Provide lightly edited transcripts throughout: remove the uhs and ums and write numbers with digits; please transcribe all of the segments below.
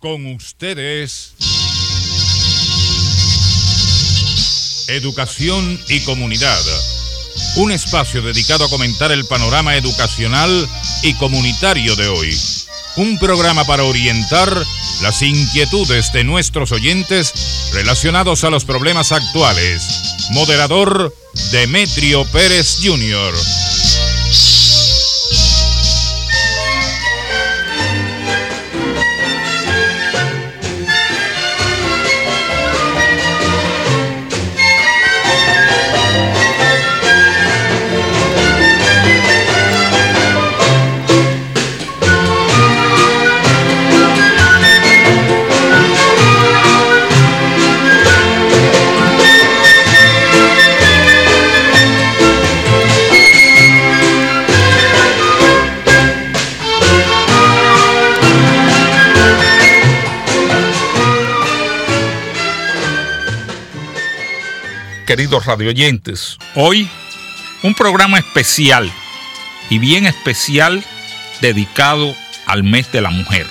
Con ustedes, Educación y Comunidad, un espacio dedicado a comentar el panorama educacional y comunitario de hoy. Un programa para orientar las inquietudes de nuestros oyentes relacionados a los problemas actuales. Moderador, Demetrio Pérez Jr. Queridos radioyentes, hoy un programa especial y bien especial dedicado al mes de la mujer.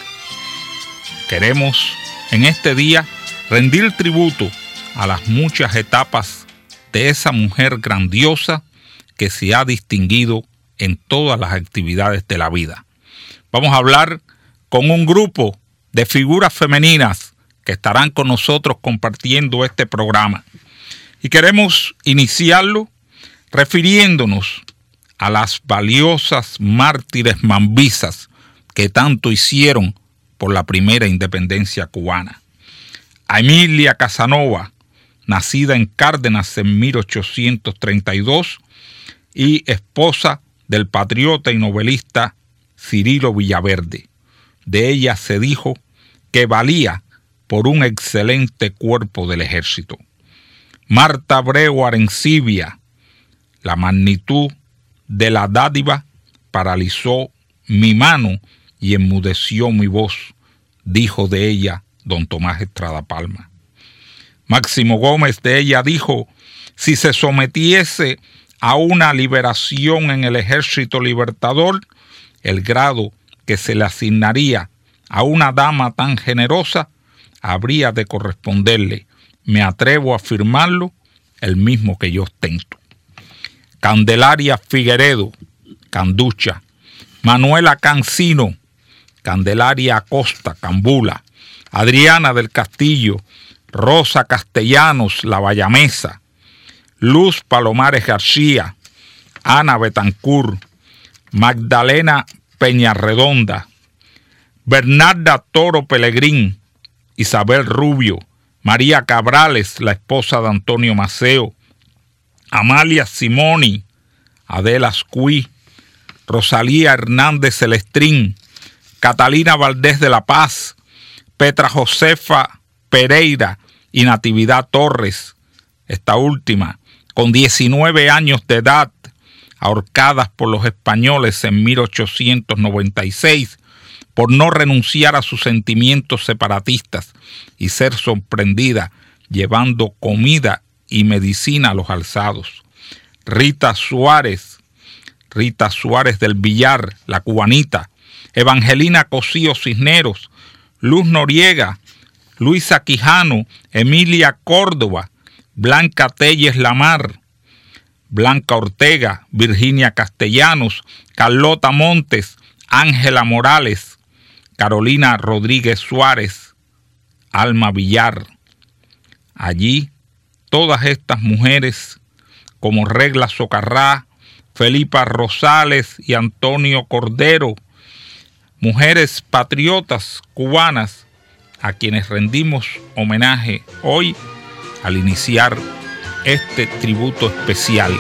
Queremos en este día rendir tributo a las muchas etapas de esa mujer grandiosa que se ha distinguido en todas las actividades de la vida. Vamos a hablar con un grupo de figuras femeninas que estarán con nosotros compartiendo este programa. Y queremos iniciarlo refiriéndonos a las valiosas mártires mambisas que tanto hicieron por la primera independencia cubana. A Emilia Casanova, nacida en Cárdenas en 1832 y esposa del patriota y novelista Cirilo Villaverde. De ella se dijo que valía por un excelente cuerpo del ejército. Marta Abreu Arencibia, la magnitud de la dádiva paralizó mi mano y enmudeció mi voz, dijo de ella don Tomás Estrada Palma. Máximo Gómez de ella dijo, si se sometiese a una liberación en el Ejército Libertador, el grado que se le asignaría a una dama tan generosa habría de corresponderle, me atrevo a afirmarlo, el mismo que yo ostento. Candelaria Figueredo, Canducha, Manuela Cancino, Candelaria Acosta, Cambula, Adriana del Castillo, Rosa Castellanos, La Bayamesa, Luz Palomares García, Ana Betancourt, Magdalena Peñarredonda, Bernarda Toro Pelegrín, Isabel Rubio, María Cabrales, la esposa de Antonio Maceo, Amalia Simoni, Adela Ascuí, Rosalía Hernández Celestrín, Catalina Valdés de la Paz, Petra Josefa Pereira y Natividad Torres, esta última, con 19 años de edad, ahorcadas por los españoles en 1896, por no renunciar a sus sentimientos separatistas y ser sorprendida llevando comida y medicina a los alzados. Rita Suárez del Villar, la cubanita, Evangelina Cosío Cisneros, Luz Noriega, Luisa Quijano, Emilia Córdoba, Blanca Telles Lamar, Blanca Ortega, Virginia Castellanos, Carlota Montes, Ángela Morales, Carolina Rodríguez Suárez, Alma Villar. Allí, todas estas mujeres, como Regla Socarrá, Felipa Rosales y Antonio Cordero, mujeres patriotas cubanas, a quienes rendimos homenaje hoy al iniciar este tributo especial.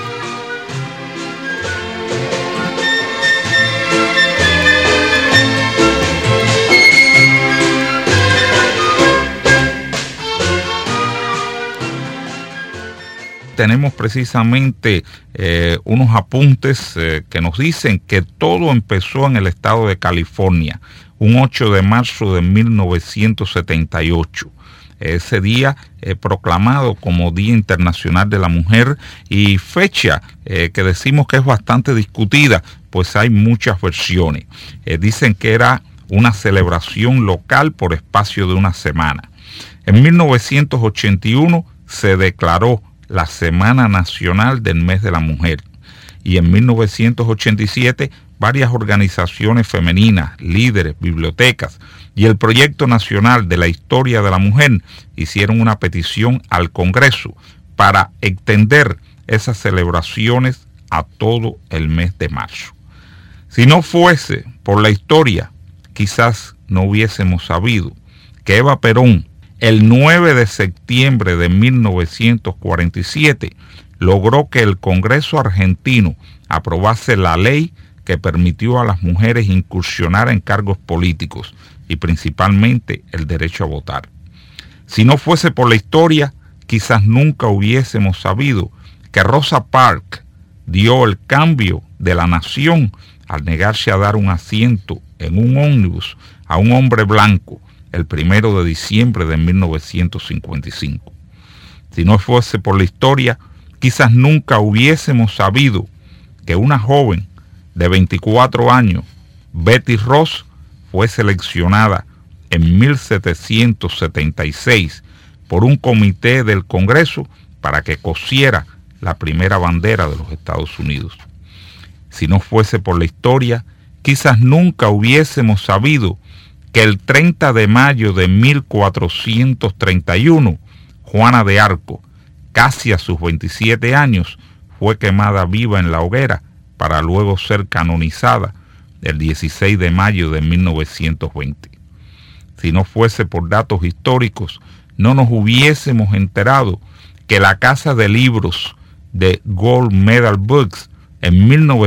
Tenemos precisamente unos apuntes que nos dicen que todo empezó en el estado de California, un 8 de marzo de 1978. Ese día proclamado como Día Internacional de la Mujer, y fecha que decimos que es bastante discutida, pues hay muchas versiones. Dicen que era una celebración local por espacio de una semana. En 1981 se declaró la Semana Nacional del Mes de la Mujer y en 1987 varias organizaciones femeninas, líderes, bibliotecas y el Proyecto Nacional de la Historia de la Mujer hicieron una petición al Congreso para extender esas celebraciones a todo el mes de marzo. Si no fuese por la historia, quizás no hubiésemos sabido que Eva Perón, el 9 de septiembre de 1947, logró que el Congreso argentino aprobase la ley que permitió a las mujeres incursionar en cargos políticos y principalmente el derecho a votar. Si no fuese por la historia, quizás nunca hubiésemos sabido que Rosa Parks dio el cambio de la nación al negarse a dar un asiento en un ómnibus a un hombre blanco el 1 de diciembre de 1955. Si no fuese por la historia, quizás nunca hubiésemos sabido que una joven de 24 años, Betty Ross, fue seleccionada en 1776 por un comité del Congreso para que cosiera la primera bandera de los Estados Unidos. Si no fuese por la historia, quizás nunca hubiésemos sabido que el 30 de mayo de 1431, Juana de Arco, casi a sus 27 años, fue quemada viva en la hoguera para luego ser canonizada el 16 de mayo de 1920. Si no fuese por datos históricos, no nos hubiésemos enterado que la Casa de Libros de Gold Medal Books en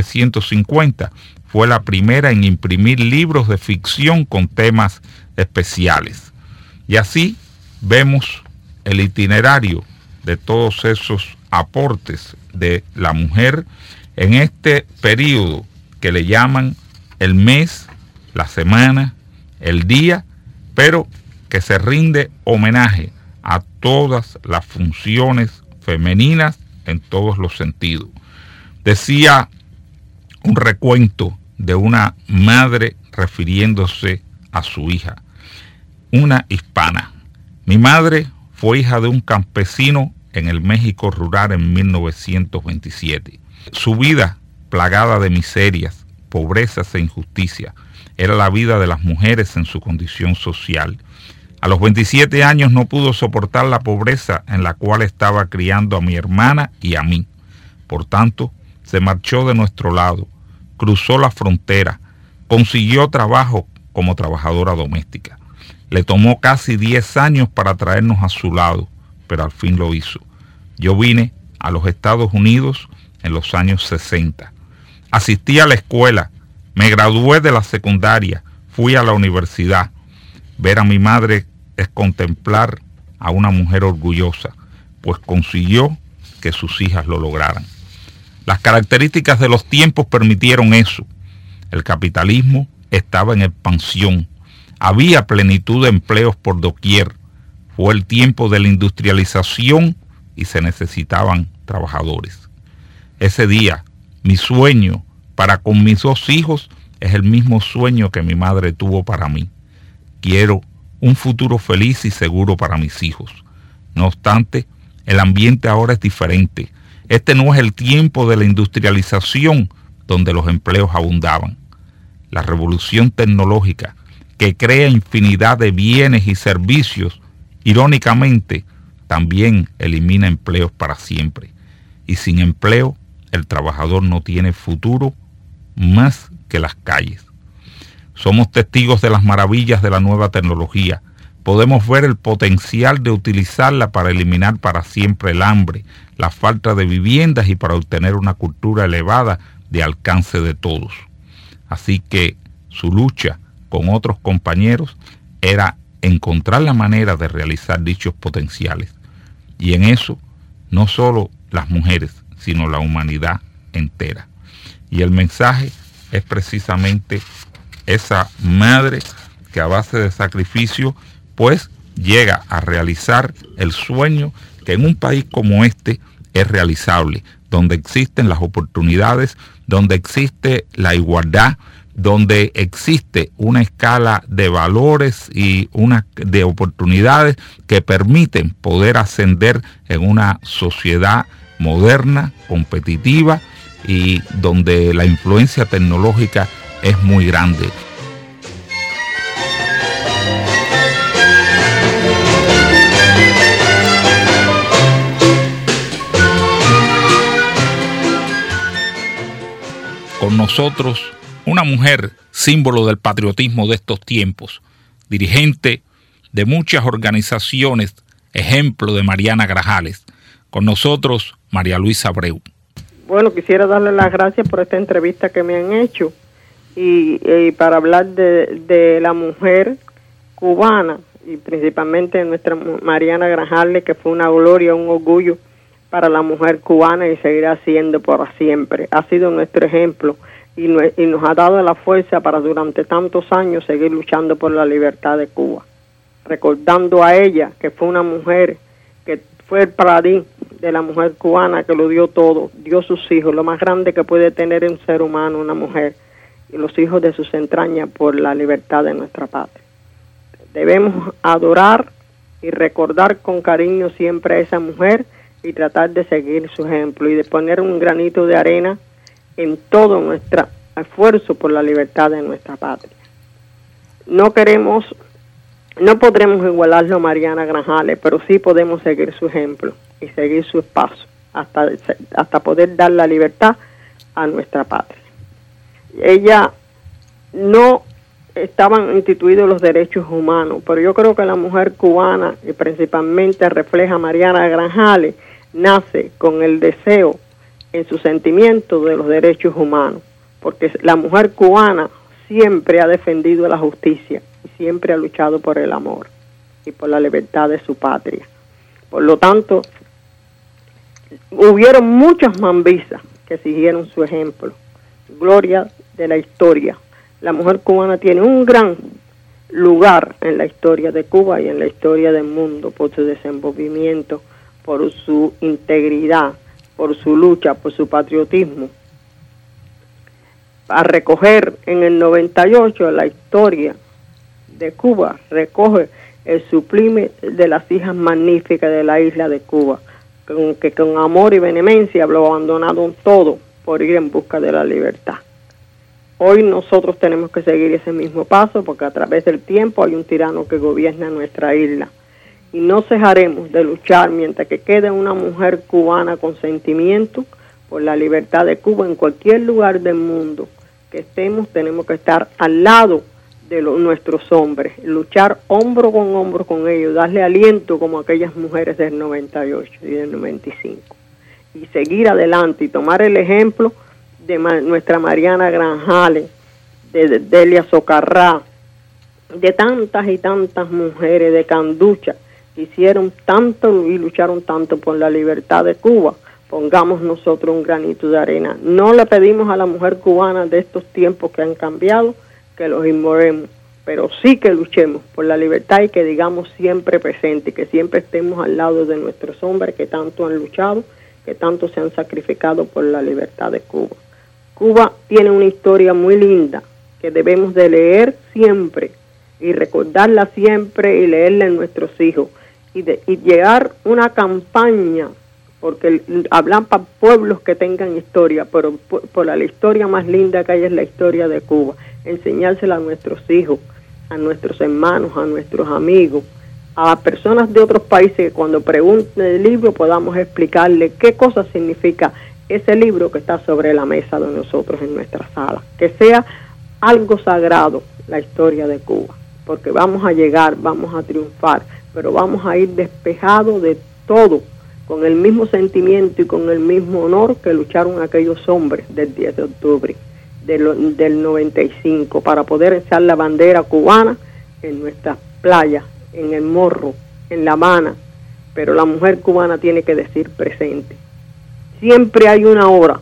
1950 fue la primera en imprimir libros de ficción con temas especiales. Y así vemos el itinerario de todos esos aportes de la mujer en este periodo que le llaman el mes, la semana, el día, pero que se rinde homenaje a todas las funciones femeninas en todos los sentidos. Decía un recuento de una madre refiriéndose a su hija, una hispana. Mi madre fue hija de un campesino en el México rural en 1927. Su vida, plagada de miserias, pobrezas e injusticia, era la vida de las mujeres en su condición social. A los 27 años no pudo soportar la pobreza en la cual estaba criando a mi hermana y a mí. Por tanto, se marchó de nuestro lado, cruzó la frontera, consiguió trabajo como trabajadora doméstica. Le tomó casi 10 años para traernos a su lado, pero al fin lo hizo. Yo vine a los Estados Unidos en los años 60. Asistí a la escuela, me gradué de la secundaria, fui a la universidad. Ver a mi madre es contemplar a una mujer orgullosa, pues consiguió que sus hijas lo lograran. Las características de los tiempos permitieron eso. El capitalismo estaba en expansión. Había plenitud de empleos por doquier. Fue el tiempo de la industrialización y se necesitaban trabajadores. Ese día, mi sueño para con mis 2 hijos es el mismo sueño que mi madre tuvo para mí. Quiero un futuro feliz y seguro para mis hijos. No obstante, el ambiente ahora es diferente. Este no es el tiempo de la industrialización donde los empleos abundaban. La revolución tecnológica, que crea infinidad de bienes y servicios, irónicamente, también elimina empleos para siempre. Y sin empleo, el trabajador no tiene futuro más que las calles. Somos testigos de las maravillas de la nueva tecnología. Podemos ver el potencial de utilizarla para eliminar para siempre el hambre, la falta de viviendas y para obtener una cultura elevada de alcance de todos. Así que su lucha con otros compañeros era encontrar la manera de realizar dichos potenciales. Y en eso, no solo las mujeres, sino la humanidad entera. Y el mensaje es precisamente esa madre que a base de sacrificio, pues llega a realizar el sueño que en un país como este es realizable, donde existen las oportunidades, donde existe la igualdad, donde existe una escala de valores y de oportunidades que permiten poder ascender en una sociedad moderna, competitiva y donde la influencia tecnológica es muy grande. Con nosotros, una mujer símbolo del patriotismo de estos tiempos, dirigente de muchas organizaciones, ejemplo de Mariana Grajales. Con nosotros, María Luisa Abreu. Bueno, quisiera darle las gracias por esta entrevista que me han hecho y para hablar de la mujer cubana y principalmente de nuestra Mariana Grajales, que fue una gloria, un orgullo para la mujer cubana y seguirá siendo por siempre. Ha sido nuestro ejemplo y nos ha dado la fuerza para durante tantos años seguir luchando por la libertad de Cuba. Recordando a ella que fue una mujer que fue el paladín de la mujer cubana, que lo dio todo, dio sus hijos, lo más grande que puede tener un ser humano, una mujer, y los hijos de sus entrañas por la libertad de nuestra patria. Debemos adorar y recordar con cariño siempre a esa mujer y tratar de seguir su ejemplo y de poner un granito de arena en todo nuestro esfuerzo por la libertad de nuestra patria. No podremos igualarlo a Mariana Grajales, pero sí podemos seguir su ejemplo y seguir su paso hasta poder dar la libertad a nuestra patria. Ella no estaban instituidos los derechos humanos, pero yo creo que la mujer cubana, y principalmente refleja Mariana Grajales, nace con el deseo en su sentimiento de los derechos humanos, porque la mujer cubana siempre ha defendido la justicia y siempre ha luchado por el amor y por la libertad de su patria. Por lo tanto, hubieron muchas mambisas que siguieron su ejemplo. Gloria de la historia. La mujer cubana tiene un gran lugar en la historia de Cuba y en la historia del mundo por su desenvolvimiento, por su integridad, por su lucha, por su patriotismo. A recoger en el 98 la historia de Cuba, recoge el sublime de las hijas magníficas de la isla de Cuba, que con amor y vehemencia lo abandonaron todo por ir en busca de la libertad. Hoy nosotros tenemos que seguir ese mismo paso, porque a través del tiempo hay un tirano que gobierna nuestra isla. Y no cejaremos de luchar mientras que quede una mujer cubana con sentimiento por la libertad de Cuba en cualquier lugar del mundo que estemos. Tenemos que estar al lado de nuestros hombres, luchar hombro con ellos, darle aliento como aquellas mujeres del 98 y del 95. Y seguir adelante y tomar el ejemplo de nuestra Mariana Grajales, de Delia Socarrá, de tantas y tantas mujeres de Canducha, que hicieron tanto y lucharon tanto por la libertad de Cuba. Pongamos nosotros un granito de arena. No le pedimos a la mujer cubana de estos tiempos que han cambiado que los inmolemos, pero sí que luchemos por la libertad y que digamos siempre presente, que siempre estemos al lado de nuestros hombres que tanto han luchado, que tanto se han sacrificado por la libertad de Cuba. Cuba tiene una historia muy linda que debemos de leer siempre y recordarla siempre y leerla en nuestros hijos y llegar una campaña, porque hablan para pueblos que tengan historia, pero por la historia más linda que hay es la historia de Cuba. Enseñársela a nuestros hijos, a nuestros hermanos, a nuestros amigos, a personas de otros países que cuando pregunten el libro podamos explicarle qué cosa significa ese libro que está sobre la mesa de nosotros en nuestra sala. Que sea algo sagrado la historia de Cuba, porque vamos a llegar, vamos a triunfar, pero vamos a ir despejados de todo, con el mismo sentimiento y con el mismo honor que lucharon aquellos hombres del 10 de octubre del 95 para poder echar la bandera cubana en nuestras playas, en el Morro, en La Habana. Pero la mujer cubana tiene que decir presente. Siempre hay una hora,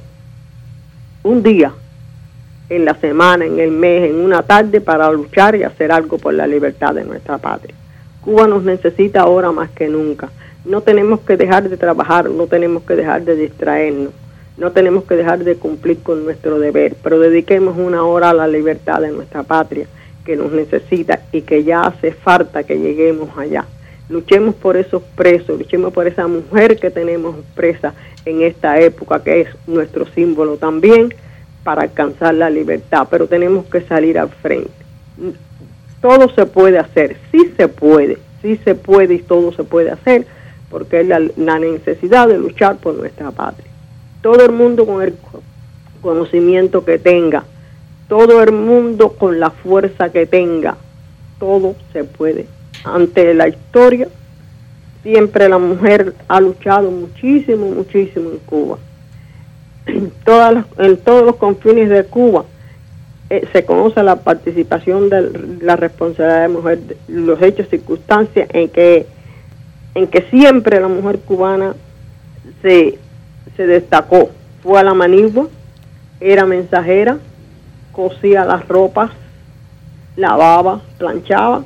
un día, en la semana, en el mes, en una tarde para luchar y hacer algo por la libertad de nuestra patria. Cuba nos necesita ahora más que nunca. No tenemos que dejar de trabajar, no tenemos que dejar de distraernos. No tenemos que dejar de cumplir con nuestro deber, pero dediquemos una hora a la libertad de nuestra patria, que nos necesita y que ya hace falta que lleguemos allá. Luchemos por esos presos, luchemos por esa mujer que tenemos presa en esta época, que es nuestro símbolo también, para alcanzar la libertad, pero tenemos que salir al frente. Todo se puede hacer, sí se puede y todo se puede hacer, porque es la necesidad de luchar por nuestra patria. Todo el mundo con el conocimiento que tenga, todo el mundo con la fuerza que tenga, todo se puede. Ante la historia, siempre la mujer ha luchado muchísimo en Cuba. En todos los confines de Cuba se conoce la participación de la responsabilidad de la mujer, los hechos, circunstancias en que siempre la mujer cubana se destacó. Fue a la manigua, era mensajera, cosía las ropas, lavaba, planchaba.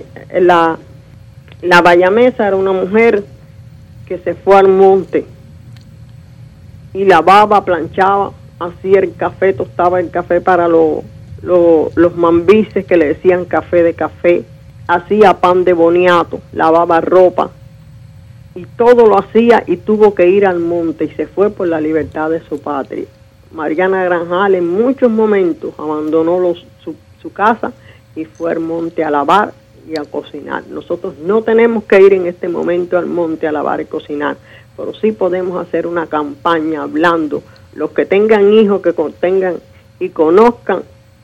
La Bayamesa era una mujer que se fue al monte y lavaba, planchaba, hacía el café, tostaba el café para los mambises, que le decían café de café, hacía pan de boniato, lavaba ropa, y todo lo hacía, y tuvo que ir al monte y se fue por la libertad de su patria. Mariana Granjal en muchos momentos abandonó su casa y fue al monte a lavar y a cocinar. Nosotros no tenemos que ir en este momento al monte a lavar y cocinar, pero sí podemos hacer una campaña hablando, los que tengan hijos, que tengan y conozcan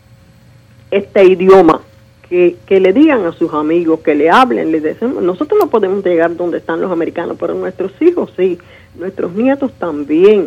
este idioma, que le digan a sus amigos, que le hablen, les decimos. Nosotros no podemos llegar donde están los americanos, pero nuestros hijos sí, nuestros nietos también.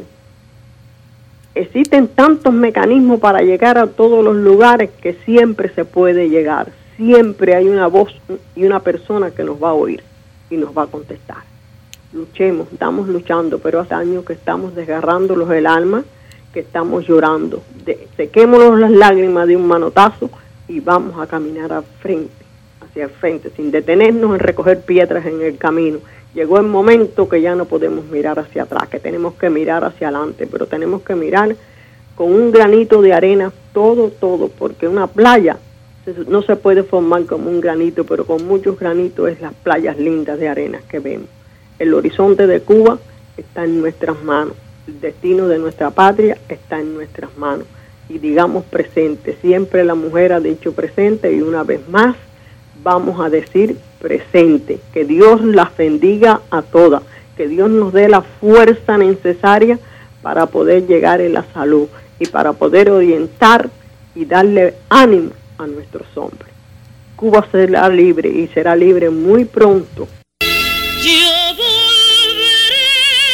Existen tantos mecanismos para llegar a todos los lugares que siempre se puede llegar. Siempre hay una voz y una persona que nos va a oír y nos va a contestar. Luchemos, estamos luchando, pero hace años que estamos desgarrándolos el alma, que estamos llorando. Sequémonos las lágrimas de un manotazo y vamos a caminar hacia el frente, sin detenernos en recoger piedras en el camino. Llegó el momento que ya no podemos mirar hacia atrás, que tenemos que mirar hacia adelante, pero tenemos que mirar con un granito de arena todo, porque una playa no se puede formar como un granito, pero con muchos granitos es las playas lindas de arena que vemos. El horizonte de Cuba está en nuestras manos, el destino de nuestra patria está en nuestras manos. Y digamos presente, siempre la mujer ha dicho presente, y una vez más vamos a decir presente. Que Dios las bendiga a todas, que Dios nos dé la fuerza necesaria para poder llegar en la salud y para poder orientar y darle ánimo a nuestros hombres. Cuba será libre, y será libre muy pronto. Yo volveré,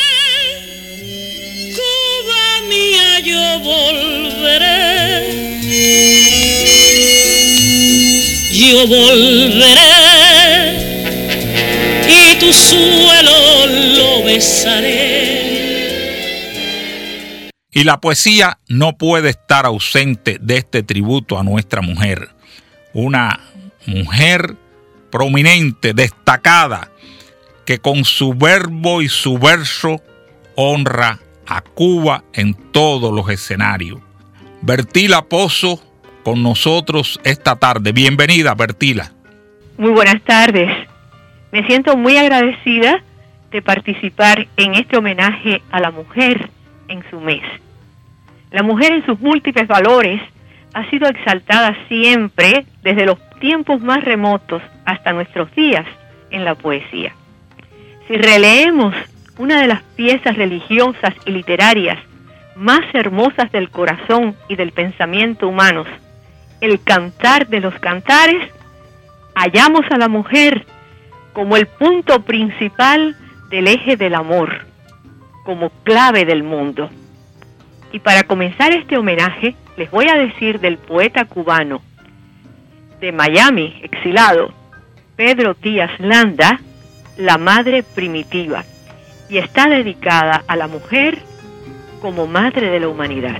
Cuba mía, yo volveré. Yo volveré y tu suelo lo besaré. Y la poesía no puede estar ausente de este tributo a nuestra mujer. Una mujer prominente, destacada, que con su verbo y su verso honra a Cuba en todos los escenarios. Bertila Pozo con nosotros esta tarde. Bienvenida, Bertila. Muy buenas tardes. Me siento muy agradecida de participar en este homenaje a la mujer en su mes. La mujer en sus múltiples valores ha sido exaltada siempre, desde los tiempos más remotos hasta nuestros días, en la poesía. Si releemos una de las piezas religiosas y literarias más hermosas del corazón y del pensamiento humanos, el Cantar de los Cantares, hallamos a la mujer como el punto principal del eje del amor, como clave del mundo. Y para comenzar este homenaje, les voy a decir del poeta cubano de Miami, exilado, Pedro Díaz Landa, La Madre Primitiva, y está dedicada a la mujer como madre de la humanidad.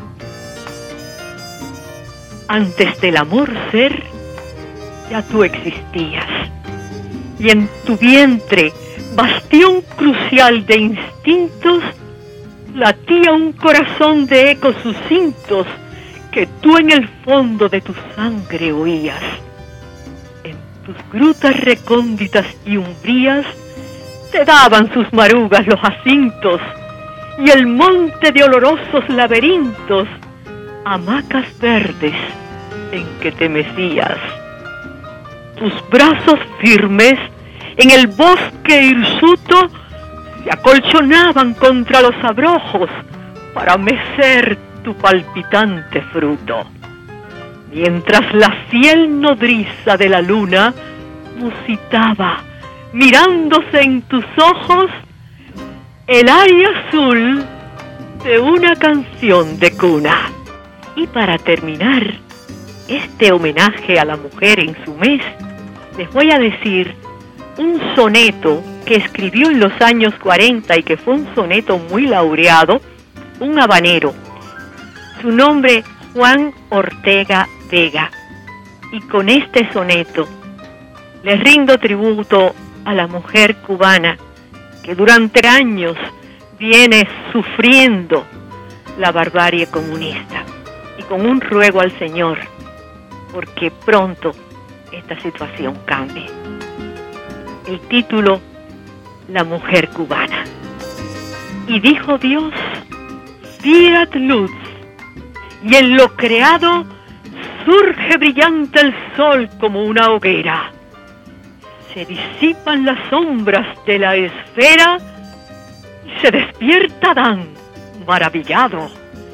Antes del amor ser, ya tú existías, y en tu vientre, bastión crucial de instintos, latía un corazón de ecos sucintos que tú en el fondo de tu sangre oías. En tus grutas recónditas y umbrías te daban sus marugas los jacintos, y el monte de olorosos laberintos, hamacas verdes en que te mecías. Tus brazos firmes en el bosque hirsuto se acolchonaban contra los abrojos para mecer tu palpitante fruto, mientras la fiel nodriza de la luna musitaba, mirándose en tus ojos, el aire azul de una canción de cuna. Y para terminar este homenaje a la mujer en su mes, les voy a decir un soneto que escribió en los años 40 y que fue un soneto muy laureado, un habanero. Su nombre, Juan Ortega Vega. Y con este soneto les rindo tributo a la mujer cubana que durante años viene sufriendo la barbarie comunista, y con un ruego al Señor porque pronto esta situación cambie. El título, La mujer cubana. Y dijo Dios, fiat luz, y en lo creado surge brillante el sol como una hoguera. Se disipan las sombras de la esfera y se despierta Adán, maravillado.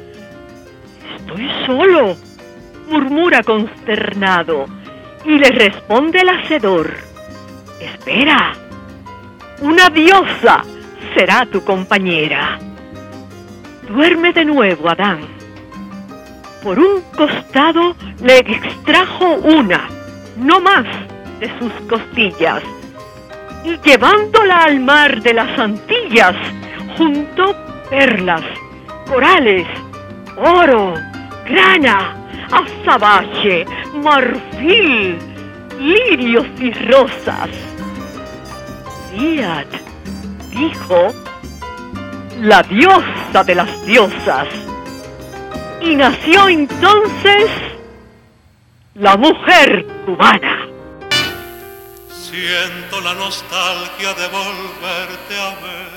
Estoy solo, murmura consternado, y le responde el hacedor, espera, una diosa será tu compañera. Duerme de nuevo Adán. Por un costado le extrajo una, no más, de sus costillas, y llevándola al mar de las Antillas, juntó perlas, corales, oro, grana, azabache, marfil, lirios y rosas. Fiat, dijo, la diosa de las diosas. Y nació entonces la mujer cubana. Siento la nostalgia de volverte a ver,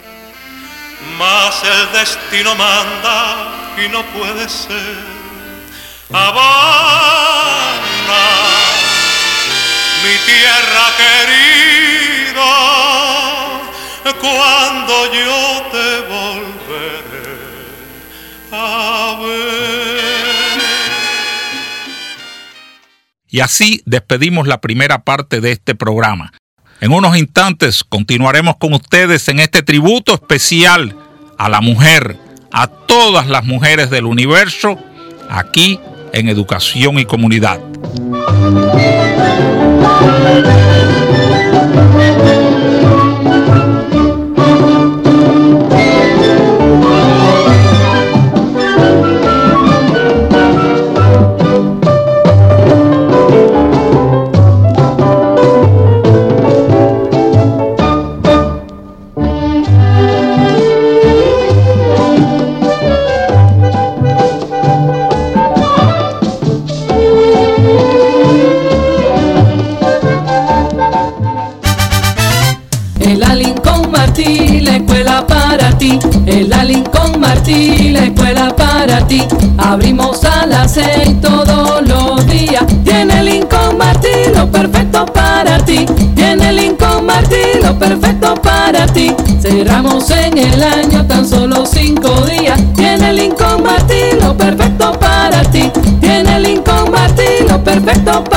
mas el destino manda y no puede ser. Habana, mi tierra querida, cuando yo te volveré a ver. Y así despedimos la primera parte de este programa. En unos instantes continuaremos con ustedes en este tributo especial a la mujer, a todas las mujeres del universo, aquí en Educación y Comunidad. La escuela para ti, abrimos a las 6 todos los días. Tiene Lincoln Martí lo perfecto para ti. Tiene Lincoln Martí lo perfecto para ti. Cerramos en el año tan solo 5 días. Tiene Lincoln Martí lo perfecto para ti. Tiene Lincoln Martí lo perfecto